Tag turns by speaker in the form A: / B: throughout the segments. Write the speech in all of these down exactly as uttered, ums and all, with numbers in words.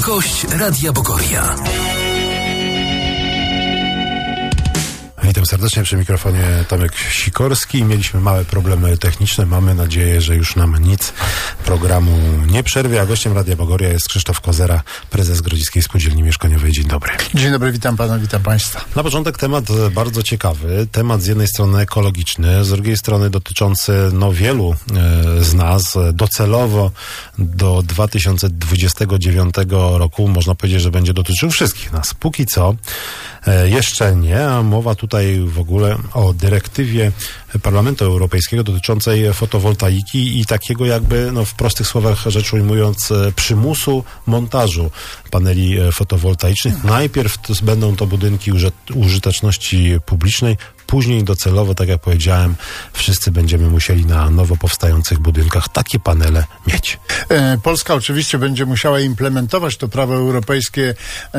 A: Gość Radia Bogoria.
B: Witam serdecznie, przy mikrofonie Tomek Sikorski. Mieliśmy małe problemy techniczne. Mamy nadzieję, że już nam nic programu nie przerwie. A gościem Radia Bogoria jest Krzysztof Kozera, prezes Grodziskiej Spółdzielni Mieszkaniowej. Dzień dobry.
C: Dzień dobry, witam pana, witam państwa.
B: Na początek temat bardzo ciekawy. Temat z jednej strony ekologiczny, z drugiej strony dotyczący no, wielu e, z nas. Docelowo do dwa tysiące dwudziestego dziewiątego roku można powiedzieć, że będzie dotyczył wszystkich nas. Póki co e, jeszcze nie, a mowa tutaj w ogóle o dyrektywie Parlamentu Europejskiego dotyczącej fotowoltaiki i takiego jakby, no w prostych słowach rzecz ujmując, przymusu montażu paneli fotowoltaicznych. Najpierw to będą to budynki użyteczności publicznej, później docelowo, tak jak powiedziałem, wszyscy będziemy musieli na nowo powstających budynkach takie panele mieć.
C: Polska oczywiście będzie musiała implementować to prawo europejskie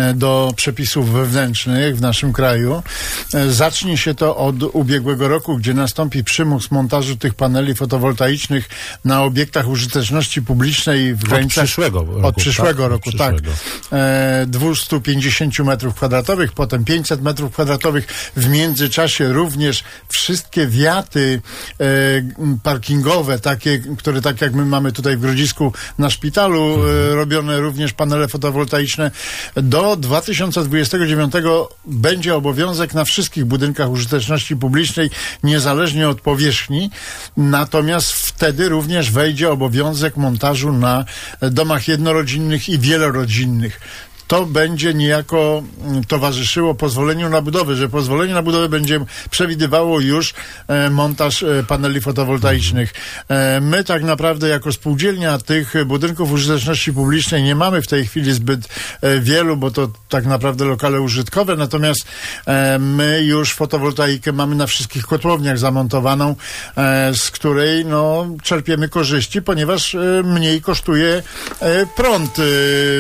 C: do przepisów wewnętrznych w naszym kraju. Zacznie się to od ubiegłego roku, gdzie nastąpi przymus montażu tych paneli fotowoltaicznych na obiektach użyteczności publicznej w granicach...
B: Od przyszłego roku.
C: Od przyszłego
B: tak?
C: roku,
B: od
C: tak.
B: przyszłego.
C: dwieście pięćdziesiąt metrów kwadratowych, potem pięćset metrów kwadratowych. W międzyczasie również wszystkie wiaty e, parkingowe, takie, które tak jak my mamy tutaj w Grodzisku na szpitalu, e, robione również panele fotowoltaiczne. Do dwa tysiące dwudziestego dziewiątego będzie obowiązek na wszystkich budynkach użyteczności publicznej, niezależnie od powierzchni. Natomiast wtedy również wejdzie obowiązek montażu na domach jednorodzinnych i wielorodzinnych. To będzie niejako towarzyszyło pozwoleniu na budowę, że pozwolenie na budowę będzie przewidywało już e, montaż e, paneli fotowoltaicznych. E, my tak naprawdę jako spółdzielnia tych budynków użyteczności publicznej nie mamy w tej chwili zbyt e, wielu, bo to tak naprawdę lokale użytkowe, natomiast e, my już fotowoltaikę mamy na wszystkich kotłowniach zamontowaną, e, z której no, czerpiemy korzyści, ponieważ e, mniej kosztuje e, prąd e,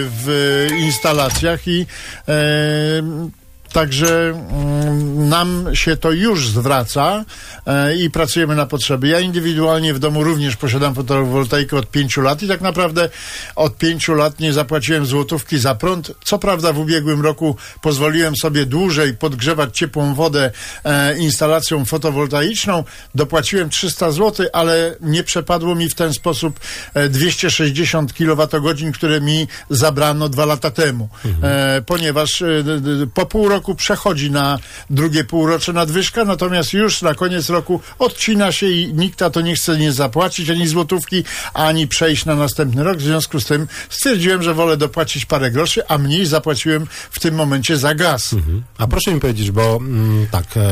C: w instalacji. I e, Także mm, nam się to już zwraca e, i pracujemy na potrzeby. Ja indywidualnie w domu również posiadam fotowoltaikę od pięciu lat i tak naprawdę od pięciu lat nie zapłaciłem złotówki za prąd. Co prawda w ubiegłym roku pozwoliłem sobie dłużej podgrzewać ciepłą wodę e, instalacją fotowoltaiczną. Dopłaciłem trzysta złotych, ale nie przepadło mi w ten sposób e, dwieście sześćdziesiąt kilowatogodzin, które mi zabrano dwa lata temu. Mhm. E, ponieważ e, po pół roku przechodzi na drugie półrocze nadwyżka, natomiast już na koniec roku odcina się i nikt na to nie chce nie zapłacić ani złotówki, ani przejść na następny rok. W związku z tym stwierdziłem, że wolę dopłacić parę groszy, a mniej zapłaciłem w tym momencie za gaz. Mhm.
B: A proszę mi powiedzieć, bo mm, tak, e,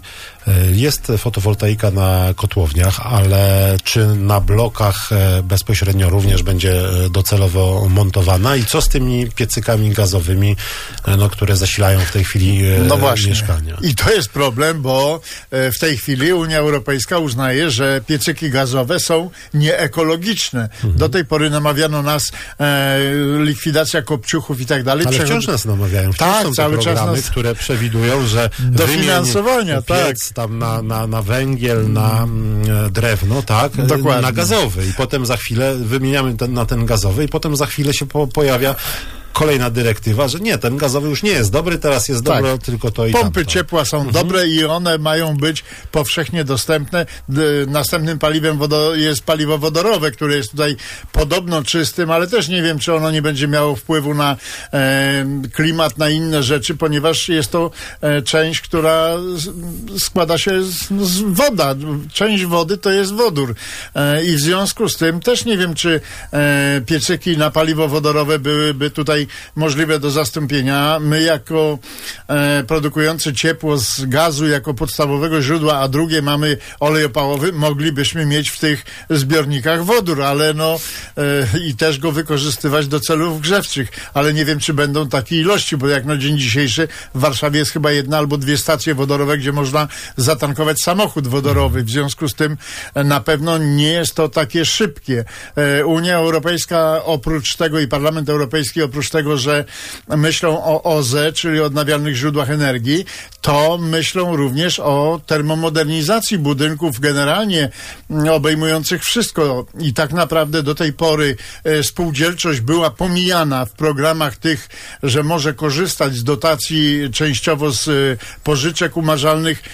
B: e, jest fotowoltaika na kotłowniach, ale czy na blokach e, bezpośrednio również będzie docelowo montowana i co z tymi piecykami gazowymi, e, no, które zasilają w tej chwili
C: No właśnie.
B: mieszkania.
C: I to jest problem, bo w tej chwili Unia Europejska uznaje, że piecyki gazowe są nieekologiczne. Mhm. Do tej pory namawiano nas e, likwidacja kopciuchów i tak dalej.
B: Ale
C: Przechod...
B: wciąż nas namawiają. Wciąż
C: tak,
B: są
C: cały
B: te
C: czas
B: programy,
C: nas...
B: które przewidują, że
C: dofinansowania, tak.
B: tam na, na, na węgiel, na mm, drewno, tak,
C: Dokładnie.
B: Na gazowy. I potem za chwilę wymieniamy ten, na ten gazowy i potem za chwilę się po, pojawia kolejna dyrektywa, że nie, ten gazowy już nie jest dobry, teraz jest tak. dobre tylko to i
C: Pompy
B: tamto.
C: ciepła są mhm. dobre i one mają być powszechnie dostępne. D- następnym paliwem wodo- jest paliwo wodorowe, które jest tutaj podobno czystym, ale też nie wiem, czy ono nie będzie miało wpływu na e, klimat, na inne rzeczy, ponieważ jest to e, część, która z- składa się z, z woda. Część wody to jest wodór. E, I w związku z tym też nie wiem, czy e, piecyki na paliwo wodorowe byłyby tutaj możliwe do zastąpienia. My jako e, produkujący ciepło z gazu jako podstawowego źródła, a drugie mamy olej opałowy, moglibyśmy mieć w tych zbiornikach wodór, ale no e, i też go wykorzystywać do celów grzewczych, ale nie wiem, czy będą takie ilości, bo jak na dzień dzisiejszy w Warszawie jest chyba jedna albo dwie stacje wodorowe, gdzie można zatankować samochód wodorowy. W związku z tym e, na pewno nie jest to takie szybkie. E, Unia Europejska oprócz tego i Parlament Europejski oprócz tego, że myślą o O Z E, czyli odnawialnych źródłach energii, to myślą również o termomodernizacji budynków generalnie obejmujących wszystko. I tak naprawdę do tej pory e, spółdzielczość była pomijana w programach tych, że może korzystać z dotacji częściowo z e, pożyczek umarzalnych.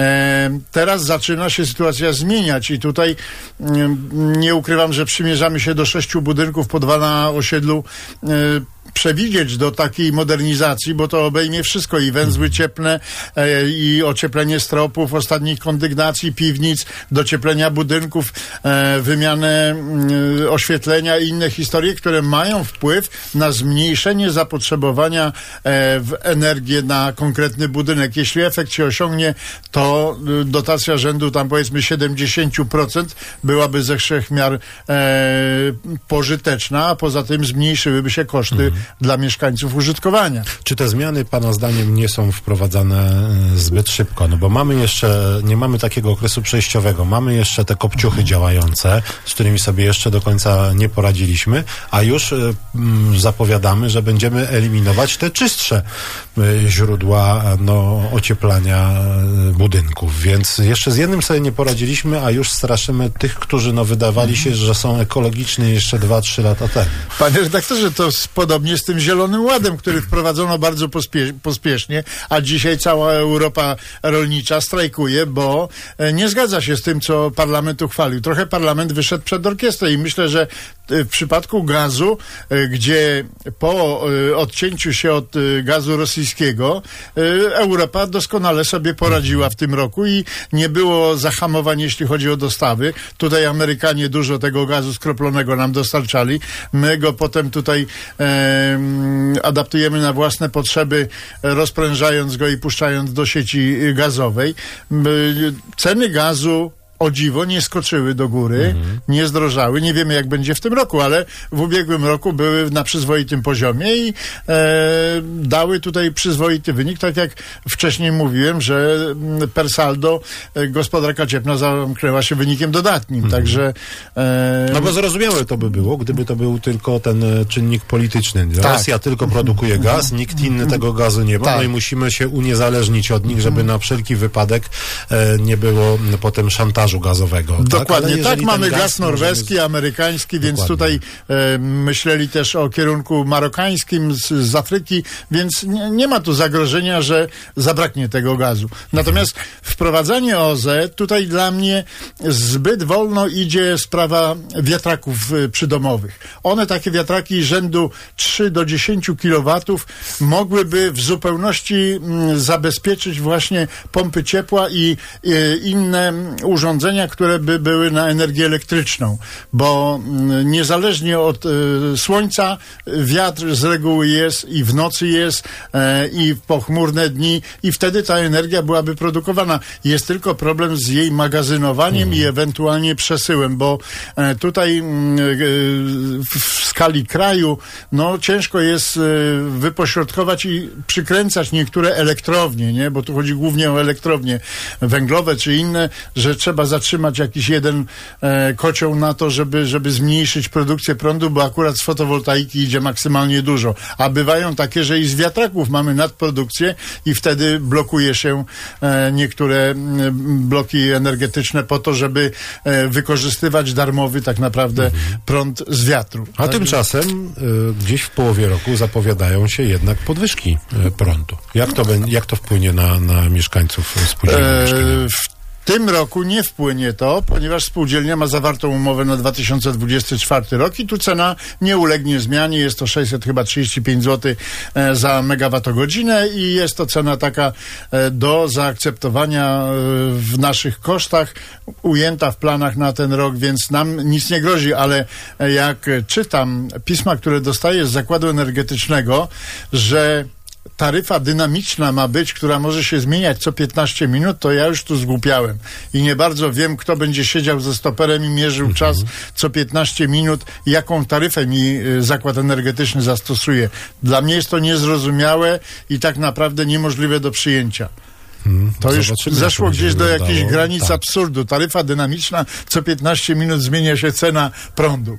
C: E, teraz zaczyna się sytuacja zmieniać i tutaj e, nie ukrywam, że przymierzamy się do sześciu budynków po dwa na osiedlu, e, przewidzieć do takiej modernizacji, bo to obejmie wszystko i węzły cieplne, e, i ocieplenie stropów, ostatnich kondygnacji, piwnic, docieplenia budynków, e, wymianę e, oświetlenia i inne historie, które mają wpływ na zmniejszenie zapotrzebowania e, w energię na konkretny budynek. Jeśli efekt się osiągnie, to e, dotacja rzędu tam powiedzmy siedemdziesiąt procent byłaby ze wszech miar e, pożyteczna, a poza tym zmniejszyłyby się koszty mhm. dla mieszkańców użytkowania.
B: Czy te zmiany, Pana zdaniem, nie są wprowadzane zbyt szybko? No bo mamy jeszcze, nie mamy takiego okresu przejściowego, mamy jeszcze te kopciuchy działające, z którymi sobie jeszcze do końca nie poradziliśmy, a już y, zapowiadamy, że będziemy eliminować te czystsze y, źródła no, ocieplania y, budynków. Więc jeszcze z jednym sobie nie poradziliśmy, a już straszymy tych, którzy no, wydawali się, że są ekologiczni jeszcze dwa trzy lata temu. Panie
C: redaktorze, to podobnie z tym Zielonym Ładem, który wprowadzono bardzo pospie- pospiesznie, a dzisiaj cała Europa rolnicza strajkuje, bo nie zgadza się z tym, co parlament uchwalił. Trochę parlament wyszedł przed orkiestrę i myślę, że w przypadku gazu, gdzie po odcięciu się od gazu rosyjskiego Europa doskonale sobie poradziła w tym roku i nie było zahamowań, jeśli chodzi o dostawy. Tutaj Amerykanie dużo tego gazu skroplonego nam dostarczali. My go potem tutaj e, adaptujemy na własne potrzeby, rozprężając go i puszczając do sieci gazowej. Ceny gazu o dziwo nie skoczyły do góry, mhm. nie zdrożały. Nie wiemy, jak będzie w tym roku, ale w ubiegłym roku były na przyzwoitym poziomie i e, dały tutaj przyzwoity wynik. Tak jak wcześniej mówiłem, że per saldo e, gospodarka cieplna zamknęła się wynikiem dodatnim. Mhm. Także... E,
B: no bo zrozumiałe to by było, gdyby to był tylko ten czynnik polityczny. Tak. Rosja tylko produkuje gaz, nikt inny tego gazu nie ma, tak. no i musimy się uniezależnić od nich, żeby na wszelki wypadek e, nie było potem szantażu gazowego.
C: Dokładnie, tak, tak mamy gaz, gaz norweski, możemy... amerykański, więc Dokładnie. tutaj e, myśleli też o kierunku marokańskim z, z Afryki, więc nie, nie ma tu zagrożenia, że zabraknie tego gazu. Natomiast mhm. wprowadzanie O Z E, tutaj dla mnie zbyt wolno idzie sprawa wiatraków e, przydomowych. One, takie wiatraki rzędu trzy do dziesięciu kilowatów mogłyby w zupełności m, zabezpieczyć właśnie pompy ciepła i e, inne urządzenia, które by były na energię elektryczną, bo m, niezależnie od e, słońca wiatr z reguły jest i w nocy jest e, i w pochmurne dni i wtedy ta energia byłaby produkowana. Jest tylko problem z jej magazynowaniem mhm. i ewentualnie przesyłem, bo e, tutaj m, e, w skali kraju no ciężko jest e, wypośrodkować i przykręcać niektóre elektrownie, nie? Bo tu chodzi głównie o elektrownie węglowe czy inne, że trzeba zatrzymać jakiś jeden e, kocioł na to, żeby, żeby zmniejszyć produkcję prądu, bo akurat z fotowoltaiki idzie maksymalnie dużo. A bywają takie, że i z wiatraków mamy nadprodukcję i wtedy blokuje się e, niektóre e, bloki energetyczne po to, żeby e, wykorzystywać darmowy tak naprawdę mhm. prąd z wiatru.
B: A tak? Tymczasem e, gdzieś w połowie roku zapowiadają się jednak podwyżki e, prądu. Jak to, jak to wpłynie na, na mieszkańców spółdzielni mieszkaniowych?
C: W tym roku nie wpłynie to, ponieważ spółdzielnia ma zawartą umowę na dwa tysiące dwudziesty czwarty rok i tu cena nie ulegnie zmianie. Jest to sześćset chyba trzydzieści pięć złotych za megawattogodzinę i jest to cena taka do zaakceptowania w naszych kosztach, ujęta w planach na ten rok, więc nam nic nie grozi, ale jak czytam pisma, które dostaję z Zakładu Energetycznego, że taryfa dynamiczna ma być, która może się zmieniać co piętnaście minut, to ja już tu zgłupiałem. I nie bardzo wiem, kto będzie siedział ze stoperem i mierzył mhm. czas co piętnaście minut, jaką taryfę mi Zakład Energetyczny zastosuje. Dla mnie jest to niezrozumiałe i tak naprawdę niemożliwe do przyjęcia. Hmm, to już zeszło gdzieś do jakichś granic tak. absurdu. Taryfa dynamiczna, co piętnaście minut zmienia się cena prądu.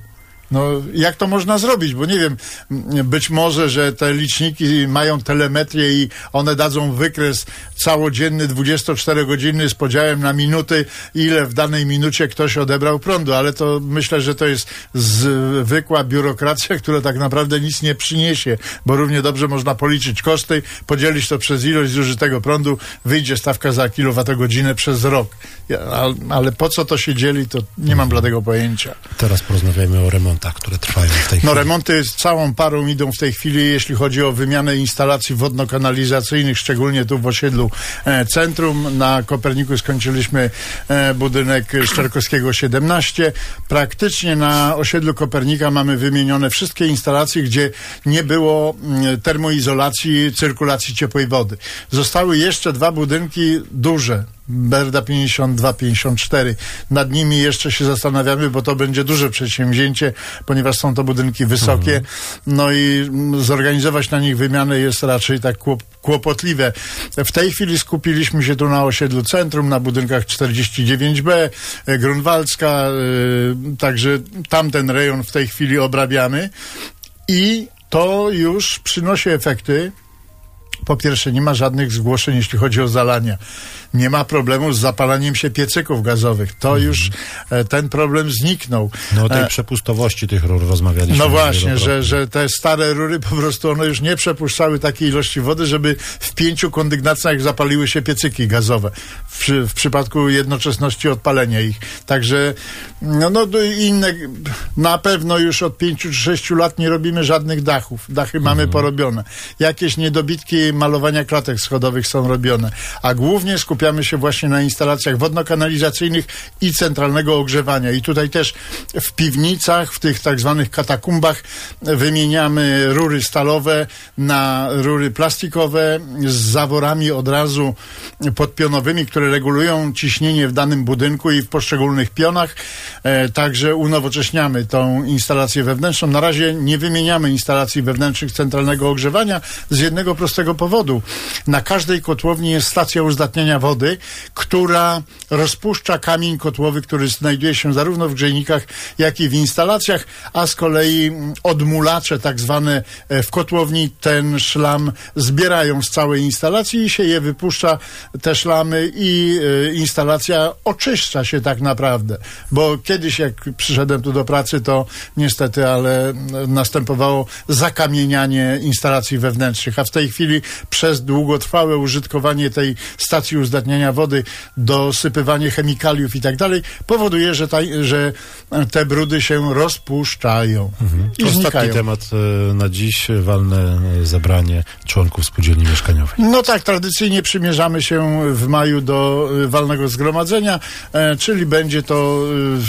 C: No, jak to można zrobić? Bo nie wiem, być może, że te liczniki mają telemetrię i one dadzą wykres całodzienny, dwudziestoczterogodzinny z podziałem na minuty, ile w danej minucie ktoś odebrał prądu, ale to myślę, że to jest zwykła biurokracja, która tak naprawdę nic nie przyniesie, bo równie dobrze można policzyć koszty, podzielić to przez ilość zużytego prądu, wyjdzie stawka za kilowatogodzinę przez rok. Ja, ale po co to się dzieli, to nie mam bladego pojęcia.
B: Teraz porozmawiajmy o remontach, które trwają w tej chwili.
C: No remonty z całą parą idą w tej chwili, jeśli chodzi o wymianę instalacji wodno-kanalizacyjnych, szczególnie tu w osiedlu e, Centrum. Na Koperniku skończyliśmy e, budynek Szczerkowskiego siedemnaście. Praktycznie na osiedlu Kopernika mamy wymienione wszystkie instalacje, gdzie nie było m, termoizolacji, cyrkulacji ciepłej wody. Zostały jeszcze dwa budynki duże. Berda pięćdziesiąt dwa pięćdziesiąt cztery. Nad nimi jeszcze się zastanawiamy, bo to będzie duże przedsięwzięcie, ponieważ są to budynki wysokie. No i zorganizować na nich wymianę jest raczej tak kłop kłopotliwe. W tej chwili skupiliśmy się tu na osiedlu Centrum, na budynkach czterdzieści dziewięć B, Grunwaldzka, yy, także tamten rejon w tej chwili obrabiamy i to już przynosi efekty. Po pierwsze, nie ma żadnych zgłoszeń, jeśli chodzi o zalania. Nie ma problemu z zapalaniem się piecyków gazowych. To mm. już e, ten problem zniknął.
B: No o tej e, przepustowości tych rur rozmawialiśmy.
C: No właśnie, że, że te stare rury po prostu one już nie przepuszczały takiej ilości wody, żeby w pięciu kondygnacjach zapaliły się piecyki gazowe. W, w przypadku jednoczesności odpalenia ich. Także no, no inne, na pewno już od pięciu czy sześciu lat nie robimy żadnych dachów. Dachy mamy mm. porobione. Jakieś niedobitki malowania klatek schodowych są robione. A głównie skupiamy się właśnie na instalacjach wodno-kanalizacyjnych i centralnego ogrzewania. I tutaj też w piwnicach, w tych tak zwanych katakumbach wymieniamy rury stalowe na rury plastikowe z zaworami od razu podpionowymi, które regulują ciśnienie w danym budynku i w poszczególnych pionach. E, także unowocześniamy tą instalację wewnętrzną. Na razie nie wymieniamy instalacji wewnętrznych centralnego ogrzewania z jednego prostego powodu. Na każdej kotłowni jest stacja uzdatniania wody, która rozpuszcza kamień kotłowy, który znajduje się zarówno w grzejnikach, jak i w instalacjach, a z kolei odmulacze tak zwane w kotłowni ten szlam zbierają z całej instalacji i się je wypuszcza, te szlamy, i y, instalacja oczyszcza się tak naprawdę. Bo kiedyś jak przyszedłem tu do pracy, to niestety, ale następowało zakamienianie instalacji wewnętrznych, a w tej chwili przez długotrwałe użytkowanie tej stacji uzdatniania wody, dosypywanie chemikaliów i tak dalej, powoduje, że, ta, że te brudy się rozpuszczają. Mhm. I
B: Ostatni
C: znikają.
B: temat na dziś, walne zebranie członków spółdzielni mieszkaniowej.
C: No tak, tradycyjnie przymierzamy się w maju do walnego zgromadzenia, e, czyli będzie to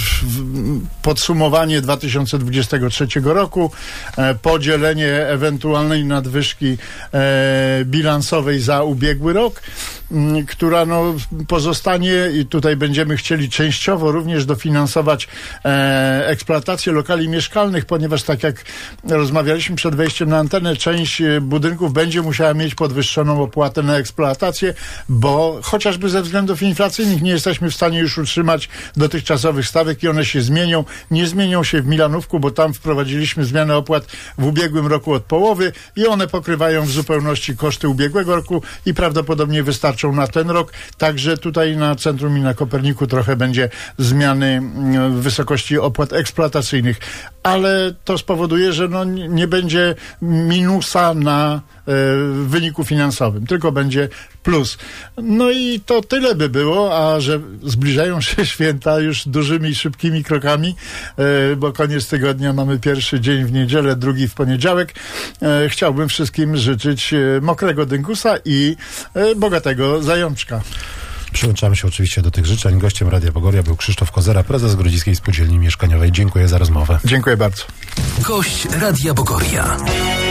C: e, podsumowanie dwa tysiące dwudziestego trzeciego roku, e, podzielenie ewentualnej nadwyżki e, bilansowej za ubiegły rok, m, która no, pozostanie, i tutaj będziemy chcieli częściowo również dofinansować e, eksploatację lokali mieszkalnych, ponieważ tak jak rozmawialiśmy przed wejściem na antenę, część budynków będzie musiała mieć podwyższoną opłatę na eksploatację, bo chociażby ze względów inflacyjnych nie jesteśmy w stanie już utrzymać dotychczasowych stawek i one się zmienią. Nie zmienią się w Milanówku, bo tam wprowadziliśmy zmianę opłat w ubiegłym roku od połowy i one pokrywają w zupełności koszty ubiegłego roku i prawdopodobnie wystarczą na ten rok. Także tutaj na Centrum i na Koperniku trochę będzie zmiany w wysokości opłat eksploatacyjnych, ale to spowoduje, że no nie będzie minusa na e, wyniku finansowym, tylko będzie plus. No i to tyle by było, a że zbliżają się święta już dużymi, szybkimi krokami, e, bo koniec tygodnia mamy pierwszy dzień w niedzielę, drugi w poniedziałek. E, chciałbym wszystkim życzyć e, mokrego dyngusa i e, bogatego zajączka.
B: Przyłączamy się oczywiście do tych życzeń. Gościem Radia Bogoria był Krzysztof Kozera, prezes Grodziskiej Spółdzielni Mieszkaniowej. Dziękuję za rozmowę.
C: Dziękuję bardzo.
A: Gość Radia Bogoria.